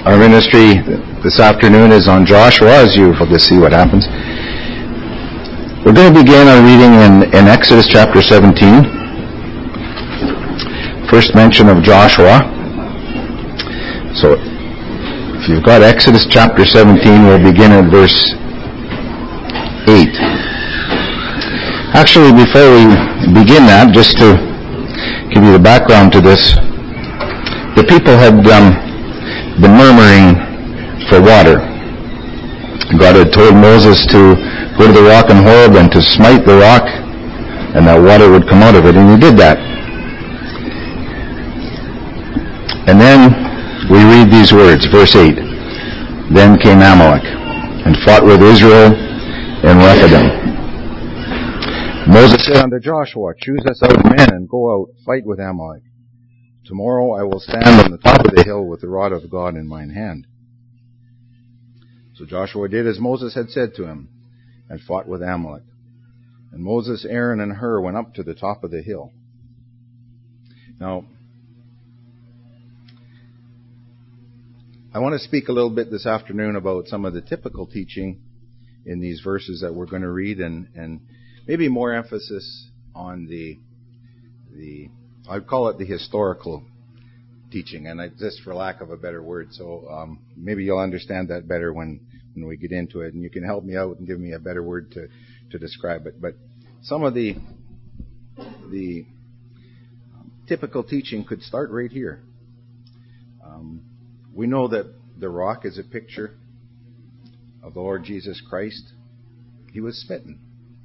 Our ministry this afternoon is on Joshua, as you will see what happens. We're going to begin our reading in Exodus chapter 17. First mention of Joshua. So, if you've got Exodus chapter 17, we'll begin at verse 8. Actually, before we begin that, just to give you the background to this, the people had been murmuring for water. God had told Moses to go to the rock in Horeb and to smite the rock, and that water would come out of it, and he did that. And then we read these words, verse 8. Then came Amalek, and fought with Israel in Rephidim. Moses said unto Joshua, choose us out men, and go out, fight with Amalek. Tomorrow I will stand on the top of the hill with the rod of God in mine hand. So Joshua did as Moses had said to him, and fought with Amalek. And Moses, Aaron, and Hur went up to the top of the hill. Now, I want to speak a little bit this afternoon about some of the typical teaching in these verses that we're going to read, and maybe more emphasis on the I'd call it the historical teaching, and just for lack of a better word. So maybe you'll understand that better when we get into it, and you can help me out and give me a better word to describe it. But some of the typical teaching could start right here. We know that the rock is a picture of the Lord Jesus Christ. He was smitten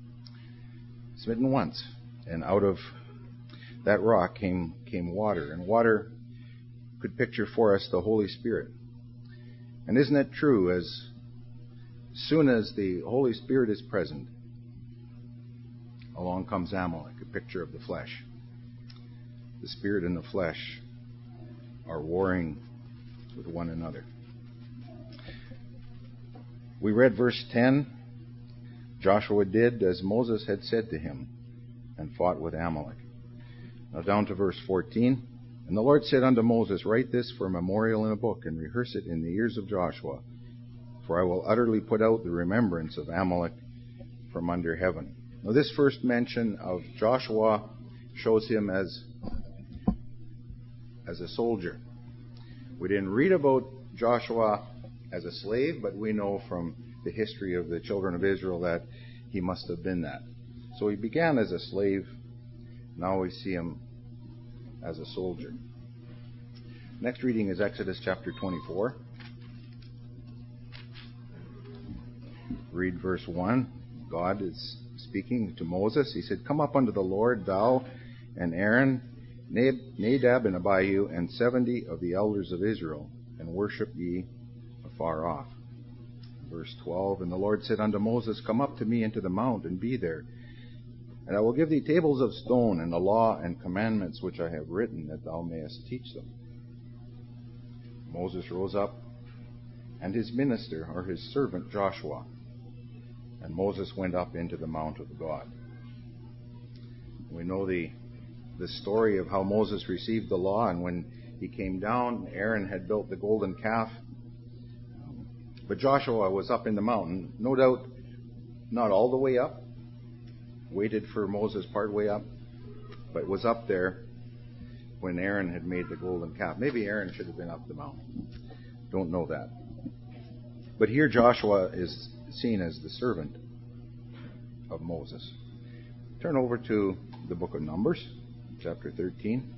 once, and out of that rock came water, and water could picture for us the Holy Spirit. And isn't it true, as soon as the Holy Spirit is present, along comes Amalek, a picture of the flesh. The Spirit and the flesh are warring with one another. We read verse 10. Joshua did as Moses had said to him, and fought with Amalek. Now down to verse 14. And the Lord said unto Moses, write this for a memorial in a book, and rehearse it in the ears of Joshua. For I will utterly put out the remembrance of Amalek from under heaven. Now this first mention of Joshua shows him as a soldier. We didn't read about Joshua as a slave, but we know from the history of the children of Israel that he must have been that. So he began as a slave. Now we see him as a soldier. Next reading is Exodus chapter 24. Read verse 1. God is speaking to Moses. He said, come up unto the Lord, thou and Aaron, Nadab and Abihu, and 70 of the elders of Israel, and worship ye afar off. Verse 12, and the Lord said unto Moses, come up to me into the mount, and be there. And I will give thee tables of stone, and the law and commandments which I have written, that thou mayest teach them. Moses rose up, and his minister, or his servant Joshua. And Moses went up into the mount of God. We know the story of how Moses received the law, and when he came down, Aaron had built the golden calf. But Joshua was up in the mountain, no doubt not all the way up, waited for Moses part way up, but was up there when Aaron had made the golden calf. Maybe Aaron should have been up the mountain. Don't know that. But here Joshua is seen as the servant of Moses. Turn over to the book of Numbers, chapter 13.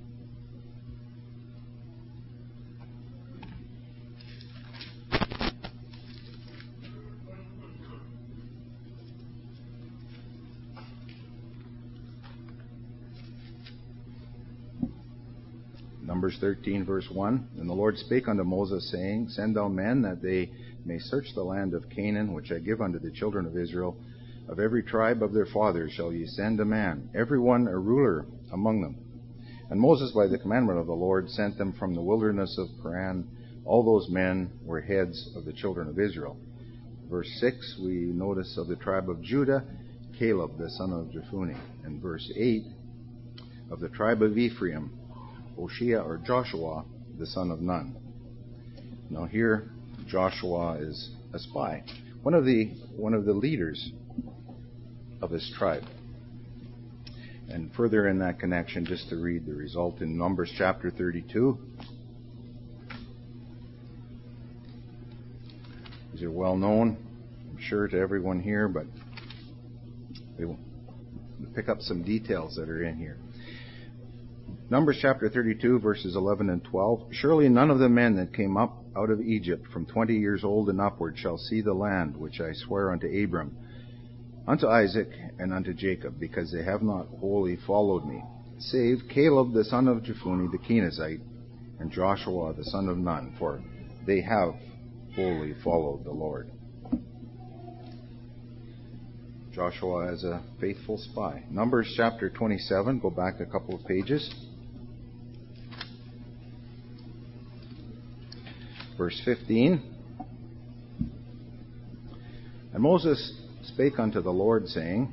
Numbers 13, verse 1. And the Lord spake unto Moses, saying, send thou men, that they may search the land of Canaan, which I give unto the children of Israel. Of every tribe of their fathers shall ye send a man, every one a ruler among them. And Moses, by the commandment of the Lord, sent them from the wilderness of Paran. All those men were heads of the children of Israel. Verse 6, we notice of the tribe of Judah, Caleb, the son of Jephunneh. And verse 8, of the tribe of Ephraim, Hoshea or Joshua, the son of Nun. Now here, Joshua is a spy, one of the leaders of his tribe. And further in that connection, just to read the result in Numbers chapter 32. These are well known, I'm sure, to everyone here, but we will pick up some details that are in here. Numbers chapter 32, verses 11 and 12. Surely none of the men that came up out of Egypt from 20 years old and upward shall see the land which I swear unto Abram, unto Isaac, and unto Jacob, because they have not wholly followed me, save Caleb the son of Jephunneh the Kenizzite, and Joshua the son of Nun, for they have wholly followed the Lord. Joshua as a faithful spy. Numbers chapter 27, go back a couple of pages. Verse 15. And Moses spake unto the Lord, saying,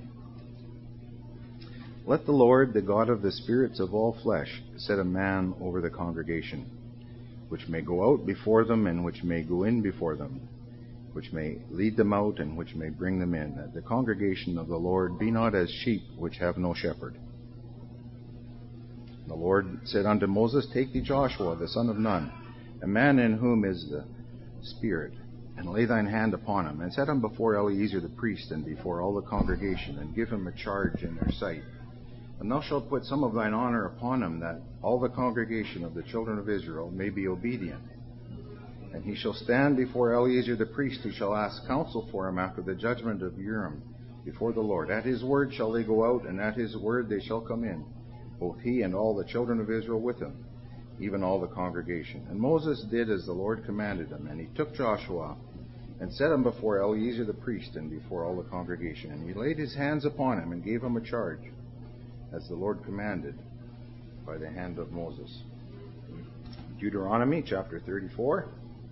Let the Lord, the God of the spirits of all flesh, set a man over the congregation, which may go out before them, and which may go in before them, which may lead them out, and which may bring them in, that the congregation of the Lord be not as sheep which have no shepherd. The Lord said unto Moses, Take thee Joshua the son of Nun, a man in whom is the Spirit, and lay thine hand upon him, and set him before Eleazar the priest, and before all the congregation, and give him a charge in their sight. And thou shalt put some of thine honor upon him, that all the congregation of the children of Israel may be obedient. And he shall stand before Eleazar the priest, who shall ask counsel for him after the judgment of Urim before the Lord. At his word shall they go out, and at his word they shall come in, both he and all the children of Israel with him, even all the congregation. And Moses did as the Lord commanded him, and he took Joshua and set him before Eleazar the priest and before all the congregation. And he laid his hands upon him and gave him a charge, as the Lord commanded by the hand of Moses. Deuteronomy chapter 34.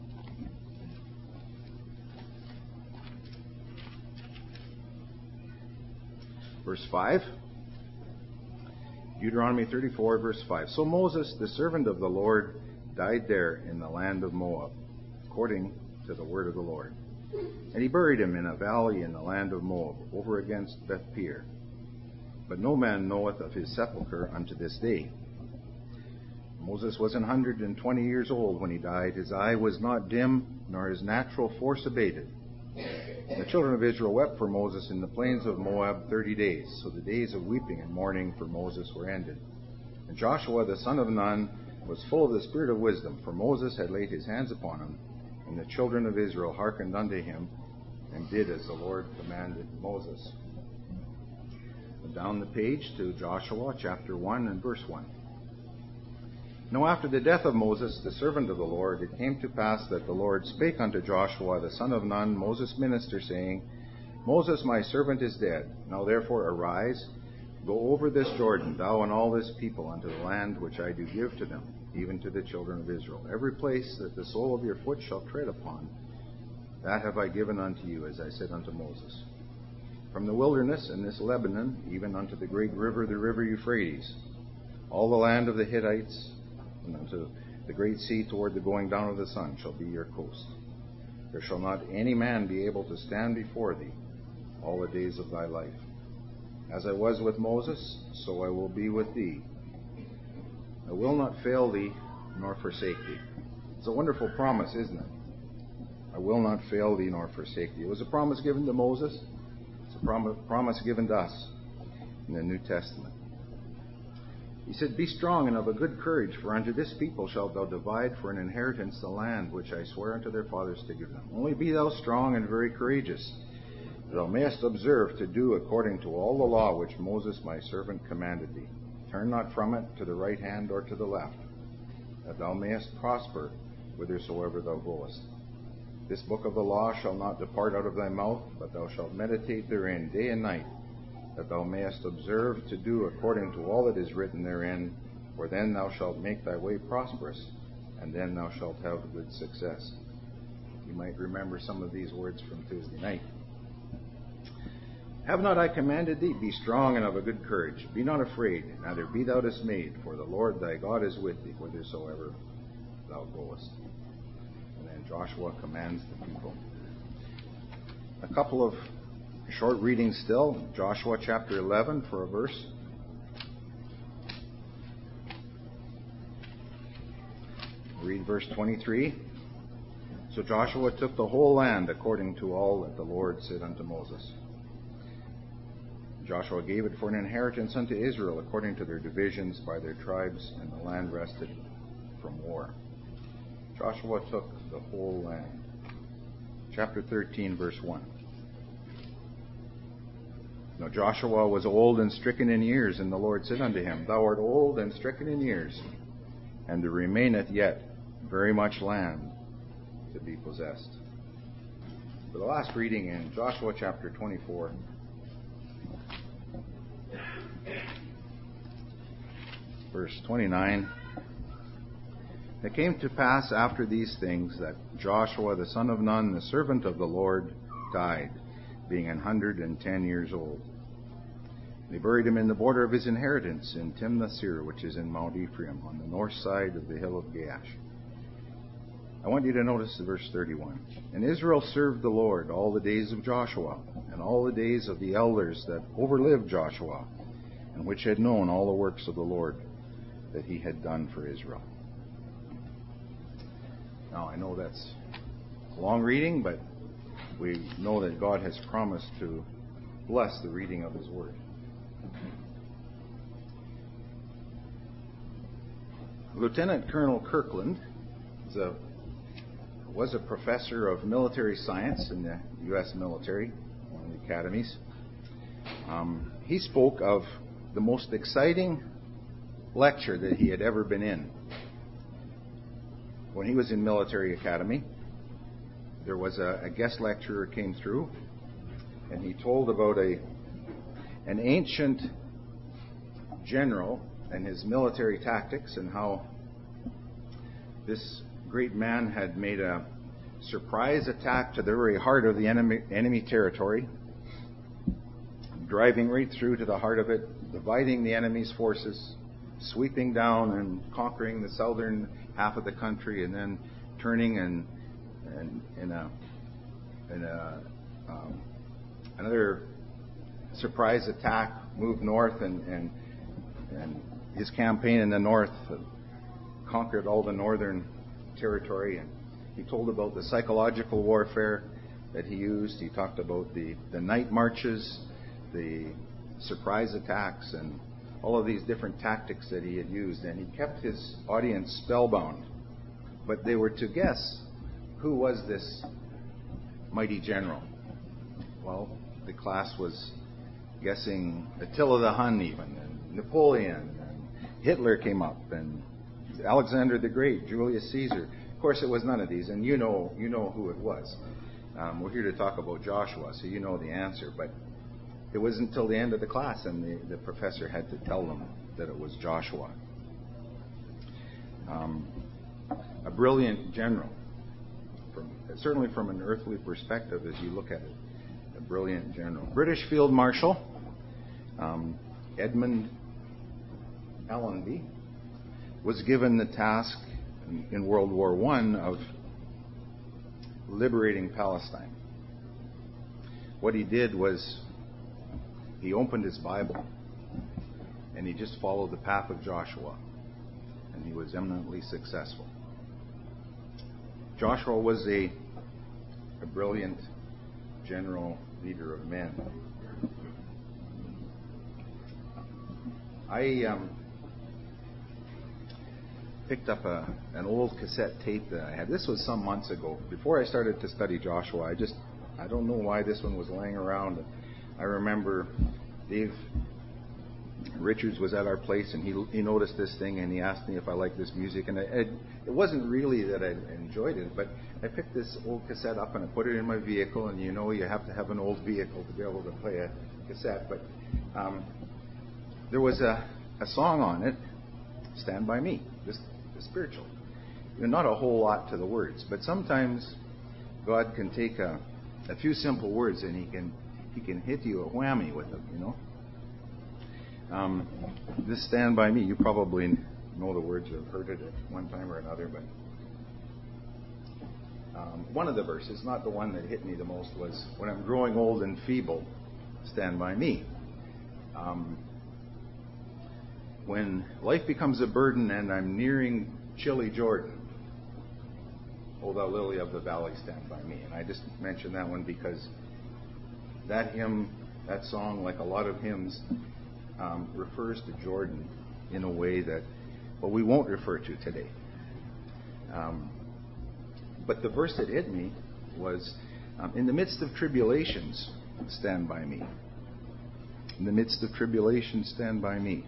Verse 5. Deuteronomy 34, verse 5. So Moses, the servant of the Lord, died there in the land of Moab, according to the word of the Lord. And he buried him in a valley in the land of Moab, over against Beth-peor. But no man knoweth of his sepulchre unto this day. Moses was 120 years old when he died. His eye was not dim, nor his natural force abated. And the children of Israel wept for Moses in the plains of Moab 30 days. So the days of weeping and mourning for Moses were ended. And Joshua the son of Nun was full of the spirit of wisdom, for Moses had laid his hands upon him. And the children of Israel hearkened unto him, and did as the Lord commanded Moses. And down the page to Joshua chapter 1 and verse 1. Now after the death of Moses, the servant of the Lord, it came to pass that the Lord spake unto Joshua the son of Nun, Moses' minister, saying, Moses my servant is dead. Now therefore arise, go over this Jordan, thou and all this people, unto the land which I do give to them, even to the children of Israel. Every place that the sole of your foot shall tread upon, that have I given unto you, as I said unto Moses. From the wilderness and this Lebanon, even unto the great river, the river Euphrates, all the land of the Hittites, and unto the great sea toward the going down of the sun shall be your coast. There shall not any man be able to stand before thee all the days of thy life. As I was with Moses, so I will be with thee. I will not fail thee nor forsake thee. It's a wonderful promise, isn't it? I will not fail thee nor forsake thee. It was a promise given to Moses. It's a promise given to us in the New Testament. He said, Be strong and of a good courage, for unto this people shalt thou divide for an inheritance the land which I swear unto their fathers to give them. Only be thou strong and very courageous, that thou mayest observe to do according to all the law which Moses my servant commanded thee. Turn not from it to the right hand or to the left, that thou mayest prosper whithersoever thou goest. This book of the law shall not depart out of thy mouth, but thou shalt meditate therein day and night, that thou mayest observe to do according to all that is written therein, for then thou shalt make thy way prosperous, and then thou shalt have good success. You might remember some of these words from Tuesday night. Have not I commanded thee? Be strong and of a good courage. Be not afraid, neither be thou dismayed, for the Lord thy God is with thee whithersoever thou goest. And then Joshua commands the people. A couple of short readings still. Joshua chapter 11 for a verse. Read verse 23. So Joshua took the whole land according to all that the Lord said unto Moses. Joshua gave it for an inheritance unto Israel according to their divisions by their tribes, and the land rested from war. Joshua took the whole land. Chapter 13, verse 1. Now Joshua was old and stricken in years, and the Lord said unto him, Thou art old and stricken in years, and there remaineth yet very much land to be possessed. For the last reading in Joshua chapter 24, verse 29. It came to pass after these things that Joshua the son of Nun, the servant of the Lord, died, being 110 years old. They buried him in the border of his inheritance in Timnath-Serah, which is in Mount Ephraim, on the north side of the hill of Gaash. I want you to notice verse 31. And Israel served the Lord all the days of Joshua, and all the days of the elders that overlived Joshua, and which had known all the works of the Lord that he had done for Israel. Now, I know that's a long reading, but we know that God has promised to bless the reading of his word. Lieutenant Colonel Kirkland was a professor of military science in the U.S. military, one of the academies. He spoke of the most exciting lecture that he had ever been in. When he was in military academy, there was a guest lecturer came through, and he told about an ancient general and his military tactics, and how this great man had made a surprise attack to the very heart of the enemy territory, driving right through to the heart of it, dividing the enemy's forces, sweeping down and conquering the southern half of the country, and then turning and another surprise attack, moved north, and his campaign in the north conquered all the northern territory. And he told about the psychological warfare that he used. He talked about the night marches, the surprise attacks, and all of these different tactics that he had used. And he kept his audience spellbound. But they were to guess who was this mighty general. Well, the class was guessing Attila the Hun even, and Napoleon, and Hitler came up, and Alexander the Great, Julius Caesar. Of course, it was none of these, and you know who it was. We're here to talk about Joshua, so you know the answer. But it wasn't until the end of the class, and the professor had to tell them that it was Joshua. A brilliant general, certainly from an earthly perspective as you look at it. A brilliant general. British Field Marshal Edmund Allenby was given the task in World War I of liberating Palestine. What he did was he opened his Bible and he just followed the path of Joshua, and he was eminently successful. Joshua was a brilliant general, leader of men. I picked up an old cassette tape that I had. This was some months ago. Before I started to study Joshua, I don't know why this one was laying around. I remember Dave Richards was at our place, and he noticed this thing, and he asked me if I liked this music. And it wasn't really that I enjoyed it, but I picked this old cassette up and I put it in my vehicle. And you have to have an old vehicle to be able to play a cassette. But there was a song on it, "Stand By Me," the spiritual. Not a whole lot to the words, but sometimes God can take a few simple words and He can hit you a whammy with them. This "Stand By Me," you probably know the words or have heard it at one time or another, but one of the verses, not the one that hit me the most, was, "When I'm growing old and feeble, stand by me." When life becomes a burden and I'm nearing chilly Jordan, "O thou lily of the valley, stand by me." And I just mentioned that one because that hymn, that song, like a lot of hymns, refers to Jordan in a way that, well, we won't refer to today. But the verse that hit me was, "In the midst of tribulations, stand by me. In the midst of tribulations, stand by me."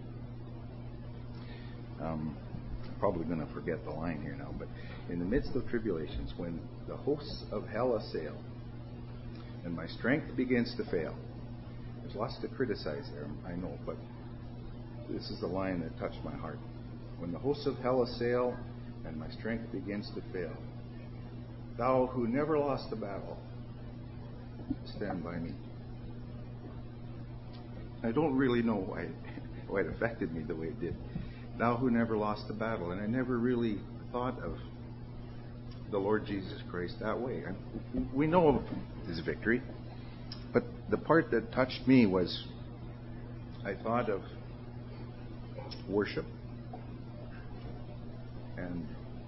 I'm probably going to forget the line here now, but in the midst of tribulations, when the hosts of hell assail, and my strength begins to fail. There's lots to criticize there, I know, but this is the line that touched my heart. When the hosts of hell assail, and my strength begins to fail, thou who never lost a battle, stand by me. I don't really know why it affected me the way it did. Thou who never lost a battle. And I never really thought of the Lord Jesus Christ that way. We know of his victory, but the part that touched me was, I thought of worship and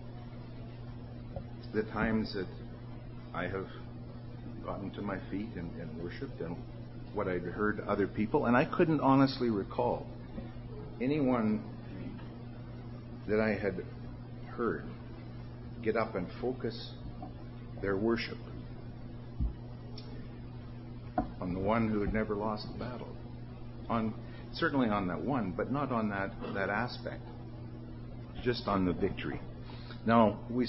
the times that I have gotten to my feet and worshipped and what I'd heard other people, and I couldn't honestly recall anyone that I had heard get up and focus their worship on the one who had never lost a battle. Certainly on that one, but not on that aspect. Just on the victory. Now, we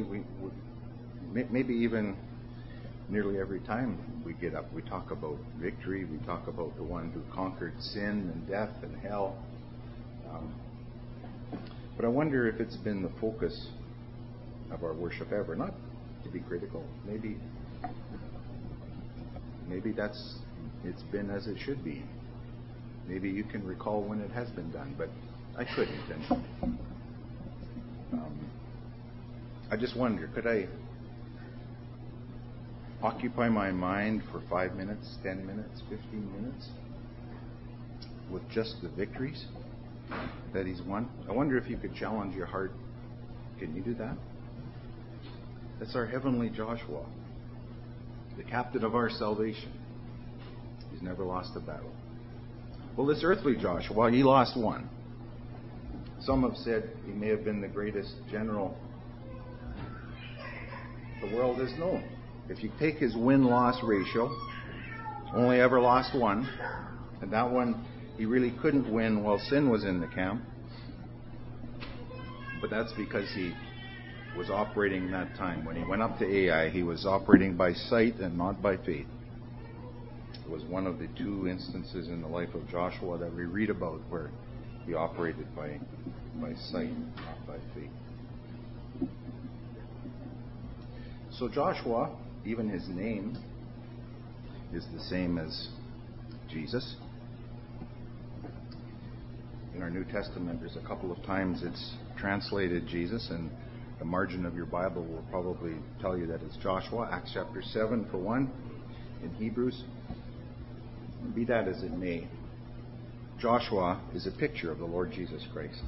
maybe even nearly every time we get up, we talk about victory. We talk about the one who conquered sin and death and hell. But I wonder if it's been the focus of our worship ever. Not to be critical. Maybe it's been as it should be. Maybe you can recall when it has been done, but I couldn't. And I just wonder, could I occupy my mind for 5 minutes, 10 minutes, 15 minutes with just the victories that he's won? I wonder if you could challenge your heart. Can you do that? That's our heavenly Joshua, the captain of our salvation. He's never lost a battle. Well, this earthly Joshua, he lost one. Some have said he may have been the greatest general the world has known. If you take his win-loss ratio, only ever lost one, and that one he really couldn't win while sin was in the camp. But that's because he was operating that time. When he went up to Ai, he was operating by sight and not by faith. It was one of the two instances in the life of Joshua that we read about where he operated by sight, not by faith. So Joshua, even his name, is the same as Jesus. In our New Testament, there's a couple of times it's translated Jesus, and the margin of your Bible will probably tell you that it's Joshua. Acts chapter 7 for one, in Hebrews. Be that as it may, Joshua is a picture of the Lord Jesus Christ.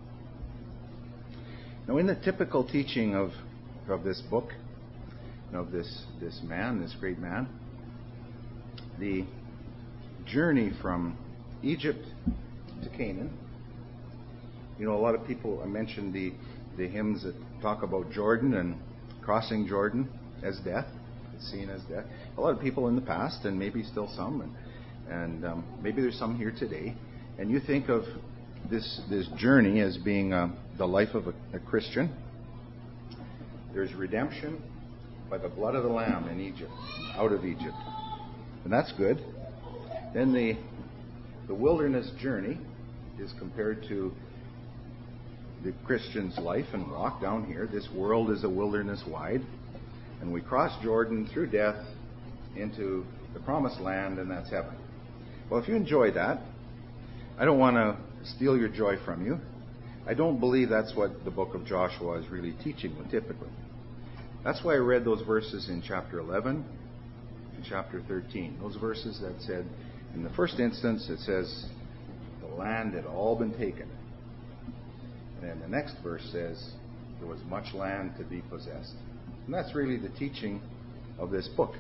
Now, in the typical teaching of this book, of this man, this great man, the journey from Egypt to Canaan. You know, a lot of people, I mentioned the hymns that talk about Jordan and crossing Jordan as death. It's seen as death. A lot of people in the past, and maybe still some, and maybe there's some here today, and you think of this journey as being the life of a Christian. There's redemption by the blood of the Lamb in Egypt, out of Egypt. And that's good. Then the wilderness journey is compared to the Christian's life and walk down here. This world is a wilderness wide. And we cross Jordan through death into the promised land, and that's heaven. Well, if you enjoy that, I don't want to steal your joy from you. I don't believe that's what the book of Joshua is really teaching typically. That's why I read those verses in chapter 11 and chapter 13. Those verses that said, in the first instance, it says, the land had all been taken. And then the next verse says, there was much land to be possessed. And that's really the teaching of this book.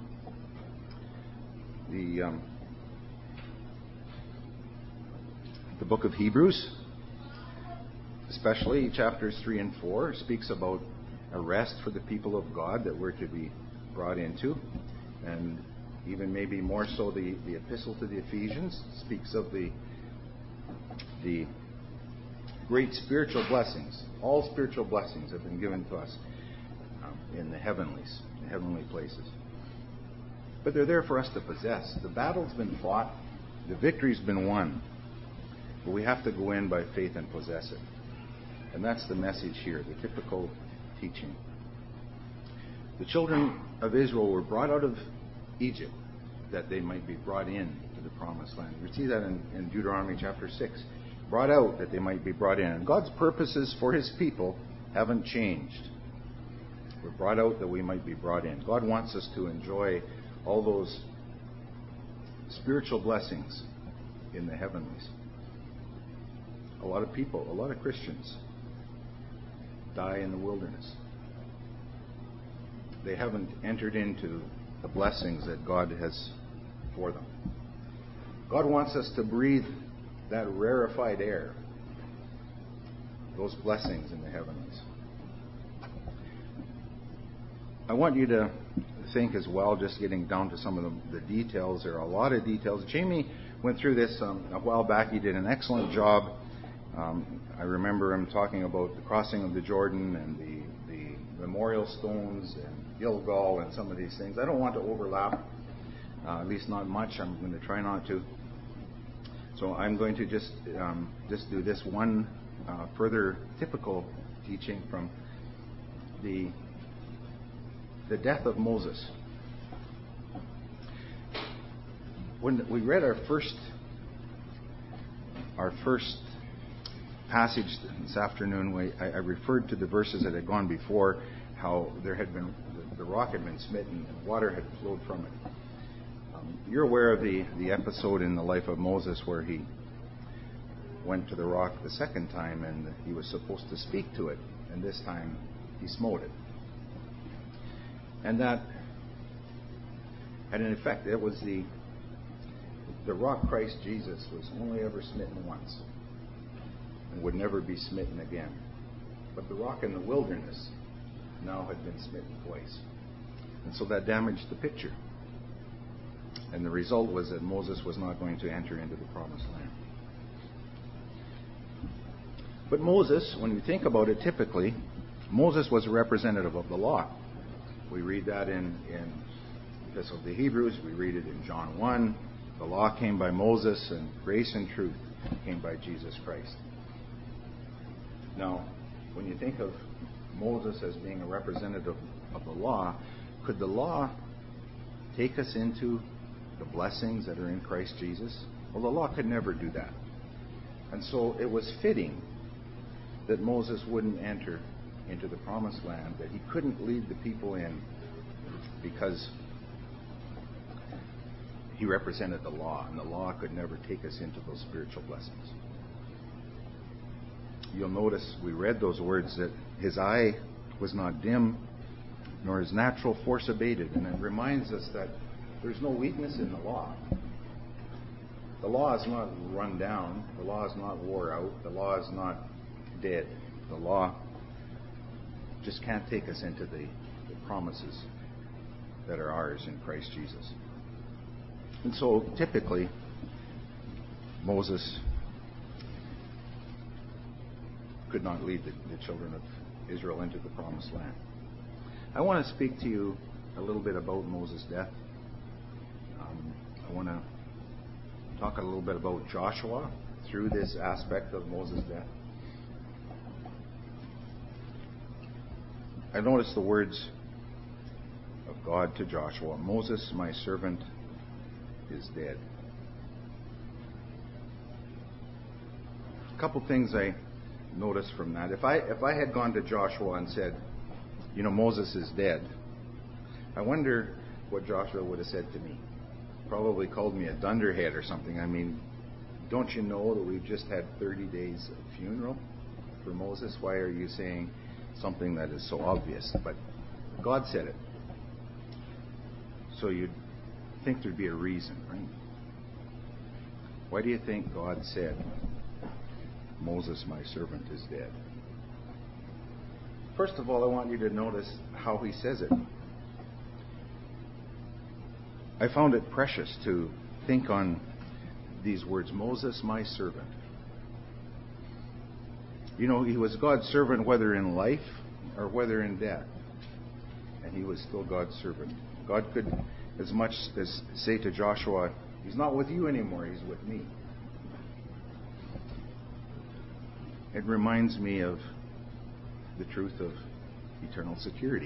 The book of Hebrews, especially chapters 3 and 4, speaks about a rest for the people of God that we're to be brought into. And even maybe more so the epistle to the Ephesians speaks of the great spiritual blessings. All spiritual blessings have been given to us in the heavenly places. But they're there for us to possess. The battle's been fought. The victory's been won. But we have to go in by faith and possess it. And that's the message here, the typical teaching. The children of Israel were brought out of Egypt that they might be brought in to the promised land. We see that in Deuteronomy chapter 6. Brought out that they might be brought in. And God's purposes for His people haven't changed. We're brought out that we might be brought in. God wants us to enjoy all those spiritual blessings in the heavenlies. A lot of people, a lot of Christians die in the wilderness. They haven't entered into the blessings that God has for them. God wants us to breathe that rarefied air, those blessings in the heavenlies. I want you to think as well, just getting down to some of the details. There are a lot of details. Jamie went through this a while back. He did an excellent job. I remember him talking about the crossing of the Jordan and the memorial stones and Gilgal and some of these things. I don't want to overlap, at least not much. I'm going to try not to. So I'm going to just do this one further typical teaching from the death of Moses. When we read our first passage this afternoon, I referred to the verses that had gone before, how there had been the rock had been smitten and water had flowed from it. You're aware of the episode in the life of Moses where he went to the rock the second time and he was supposed to speak to it, and this time he smote it. And that had an effect. It was the rock, Christ Jesus, was only ever smitten once and would never be smitten again. But the rock in the wilderness now had been smitten twice. And so that damaged the picture. And the result was that Moses was not going to enter into the promised land. But Moses, when you think about it typically, Moses was a representative of the law. We read that in the Epistle of the Hebrews. We read it in John 1. The law came by Moses, and grace and truth came by Jesus Christ. Now, when you think of Moses as being a representative of the law, could the law take us into the blessings that are in Christ Jesus? Well, the law could never do that. And so it was fitting that Moses wouldn't enter into the promised land, that he couldn't lead the people in because he represented the law, and the law could never take us into those spiritual blessings. You'll notice we read those words that his eye was not dim, nor his natural force abated. And it reminds us that there's no weakness in the law. The law is not run down. The law is not wore out. The law is not dead. The law just can't take us into the promises that are ours in Christ Jesus. And so typically, Moses could not lead the children of Israel into the promised land. I want to speak to you a little bit about Moses' death. I want to talk a little bit about Joshua through this aspect of Moses' death. I noticed the words of God to Joshua, "Moses, my servant, is dead." A couple things I noticed from that. If I had gone to Joshua and said, Moses is dead. I wonder what Joshua would have said to me. Probably called me a dunderhead or something. I mean, don't you know that we've just had 30 days of funeral for Moses? Why are you saying something that is so obvious? But God said it. So you'd think there'd be a reason, right? Why do you think God said, Moses, my servant, is dead? First of all, I want you to notice how he says it. I found it precious to think on these words, Moses, my servant. He was God's servant whether in life or whether in death. And he was still God's servant. God could as much as say to Joshua, he's not with you anymore, he's with me. It reminds me of the truth of eternal security.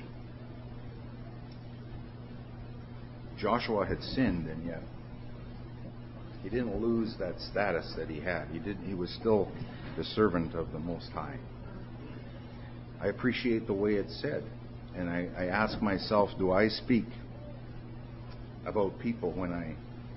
Joshua had sinned, and yet he didn't lose that status that he had. He was still the servant of the Most High. I appreciate the way it's said, and I ask myself, do I speak about people when I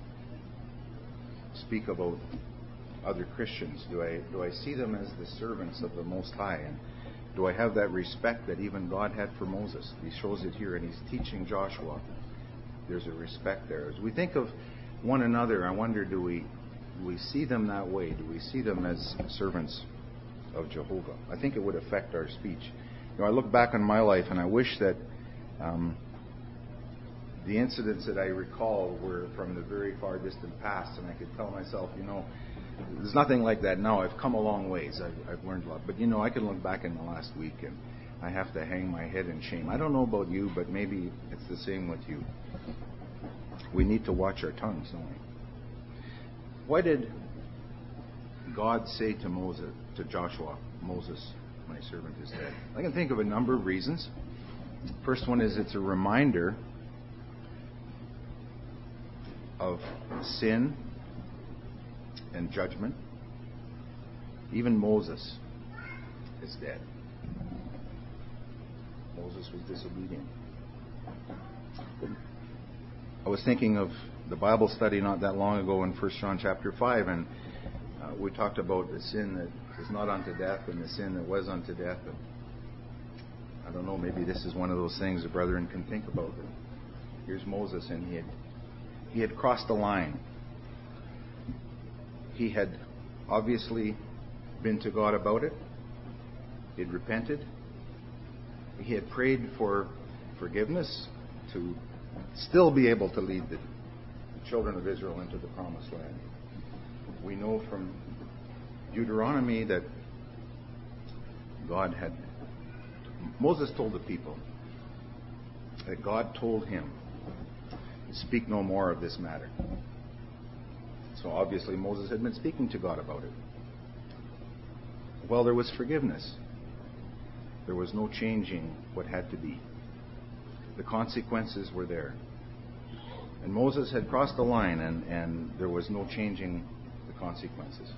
speak about other Christians? Do I see them as the servants of the Most High? And do I have that respect that even God had for Moses? He shows it here, and he's teaching Joshua. There's a respect there. As we think of one another, I wonder, do we see them that way? Do we see them as servants of Jehovah? I think it would affect our speech. I look back on my life, and I wish that the incidents that I recall were from the very far distant past, and I could tell myself, there's nothing like that now. I've come a long ways. I've learned a lot. But, I can look back in the last week, and I have to hang my head in shame. I don't know about you, but maybe it's the same with you. We need to watch our tongues, don't we? Why did God say to Joshua, Moses, my servant, is dead? I can think of a number of reasons. First one is it's a reminder of sin and judgment. Even Moses is dead. Moses was disobedient. I was thinking of the Bible study not that long ago in 1 John chapter 5, and we talked about the sin that is not unto death and the sin that was unto death. And I don't know, maybe this is one of those things the brethren can think about. Here's Moses, and he had crossed the line. He had obviously been to God about it. He had repented. He had prayed for forgiveness to still be able to lead the children of Israel into the promised land. We know from Deuteronomy that Moses told the people that God told him to speak no more of this matter. So obviously Moses had been speaking to God about it. Well, there was forgiveness. There was no changing what had to be. The consequences were there. And Moses had crossed the line, and there was no changing the consequences.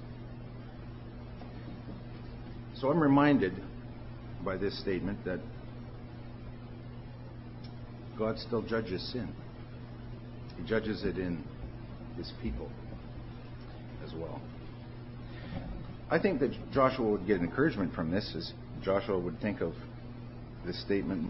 So I'm reminded by this statement that God still judges sin. He judges it in His people as well. I think that Joshua would get encouragement from this, as Joshua would think of this statement